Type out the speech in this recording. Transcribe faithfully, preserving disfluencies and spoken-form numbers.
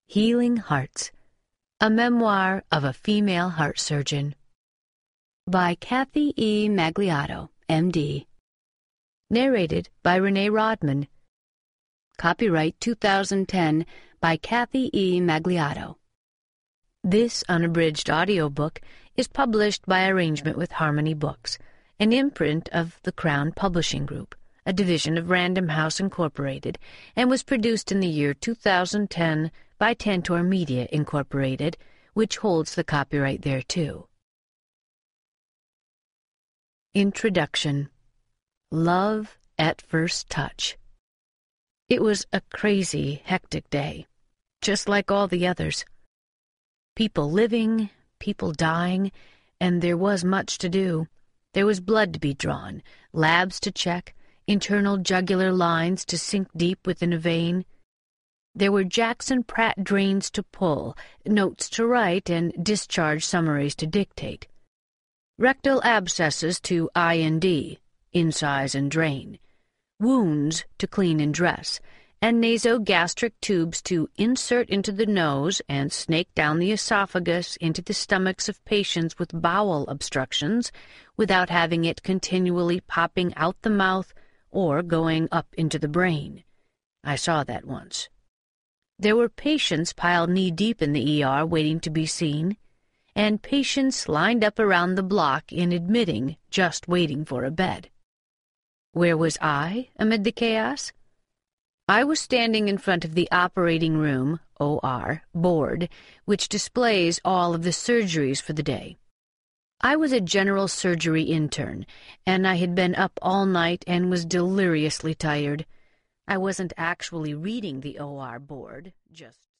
Healing Hearts, a memoir of a female heart surgeon. By Kathy E. Magliato, M D. Narrated by Renee Rodman. Copyright two thousand ten by Kathy E. Magliato. This unabridged audiobook is published by arrangement with Harmony Books, an imprint of the Crown Publishing Group, a division of Random House Incorporated, and was produced in the year two thousand ten by Tantor Media Incorporated, which holds the copyright thereto. Introduction. Love at First Touch. It was a crazy, hectic day, just like all the others. People living, people dying, and there was much to do. There was blood to be drawn, labs to check, internal jugular lines to sink deep within a vein. There were Jackson Pratt drains to pull, notes to write, and discharge summaries to dictate. Rectal abscesses to I and D, incise and drain. Wounds to clean and dress, and nasogastric tubes to insert into the nose and snake down the esophagus into the stomachs of patients with bowel obstructions without having it continually popping out the mouth or going up into the brain. I saw that once. There were patients piled knee-deep in the E R waiting to be seen, and patients lined up around the block in admitting, just waiting for a bed. Where was I amid the chaos? I was standing in front of the operating room, O R, board, which displays all of the surgeries for the day. I was a general surgery intern, and I had been up all night and was deliriously tired. I wasn't actually reading the O R board, just